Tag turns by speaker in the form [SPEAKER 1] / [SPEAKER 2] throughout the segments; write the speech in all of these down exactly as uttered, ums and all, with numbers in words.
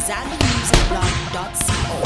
[SPEAKER 1] zambia music blog dot co.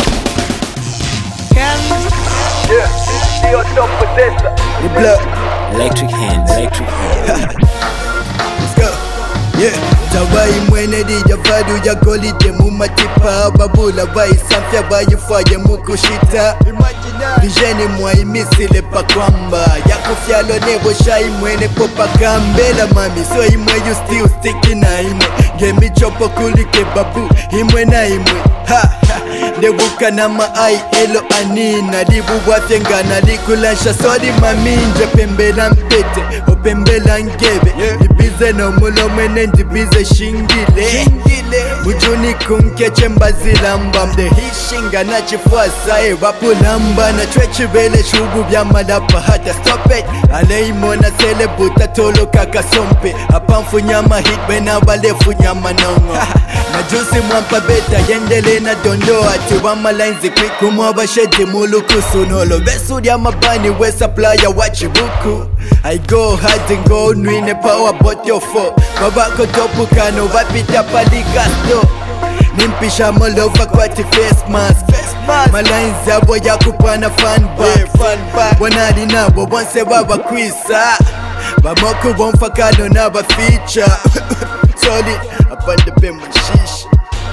[SPEAKER 2] Yeah, stay on top of this.
[SPEAKER 3] The blood.
[SPEAKER 4] Electric hands, electric hands.
[SPEAKER 3] Let's go. Yeah. Tawai mwene di javadu ya golide mumatipa babula vai samfya bayifaye mukushita vijeni mwaimisile pakwamba yakufyalo nebo shai mwene popa kambela mami so imwe you still sticking na imwe gemi chopo kulike babu imwe na imwe ha Debuka na maai elo anina Dibu wafyengana likulasha sodi maminja Pembela mpete o pembela ngebe Dibize no mulo mwene ndibize shingile Mujuni kumkeche mbazilamba Mde hishinga na chifuasa e wapulamba Na chwechi vele shubu vya malapa hata stop it Aleimo na selebuta tolo kaka sompe Apamfu nyama hit bena walefu nyama nongo Na jusi mwampa beta yendele na dondoa Tiwama lines quick kumwaba shedi mulu kusunolo Vesu ya mabani we supplier wachibuku I go hard and go nwine power bottle four Babako topu kano vapita palikasto Nimpisha molova kwati face mask My lines yabo ya kupana fan back Wanali nabo wanse waba kwisa Bamoku wonfakano naba feature Solid upande pe mshisha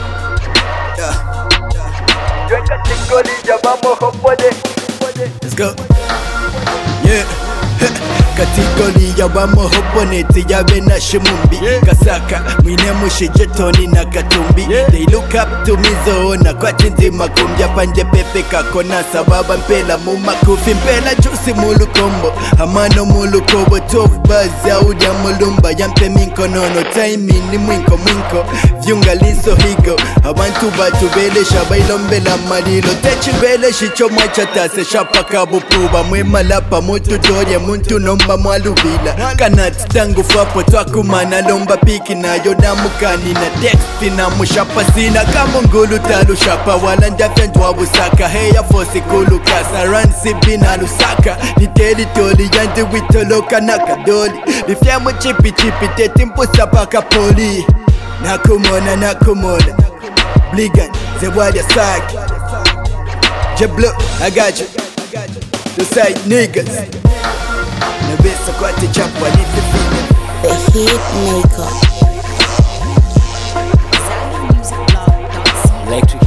[SPEAKER 3] Let's go. Yeah. Katikoli ya wamo hoponeti ya vena shimumbi Kasaka, mwine mushijetoni na katumbi They look up to me zona kwa chinzi makumbia Panje pepe kakona sababa mpela mumakufi Mpela jusi mulu kombo, hamano mulu kobo Tough buzz ya udia mulumba Yampe minko nono, timing ni mwinko mwinko Vyunga liso higo, hawantu batu vele Shabailombela malilo, techi vele shicho mwachatase Shapa kabupuba, mwe malapa mutu doye muntu nomba mwalubila Kanati tangu fapo twakumana lomba piki na yodamukani na teksti na mushapa sina Kamungulu talu shapa wala njafya njwabusaka Heya fosi kulu kasa ransi bina lusaka Ni teritori yanti witoloka na kadoli Bifya mu chipi chipi teti mpusa paka poli Nakumona nakumona Bligan zewadi saki Jablo I got you The side niggas Nabesa kwa te chapa ni fifine
[SPEAKER 1] The Hit Maker. zambia music blog dot co.
[SPEAKER 4] Electric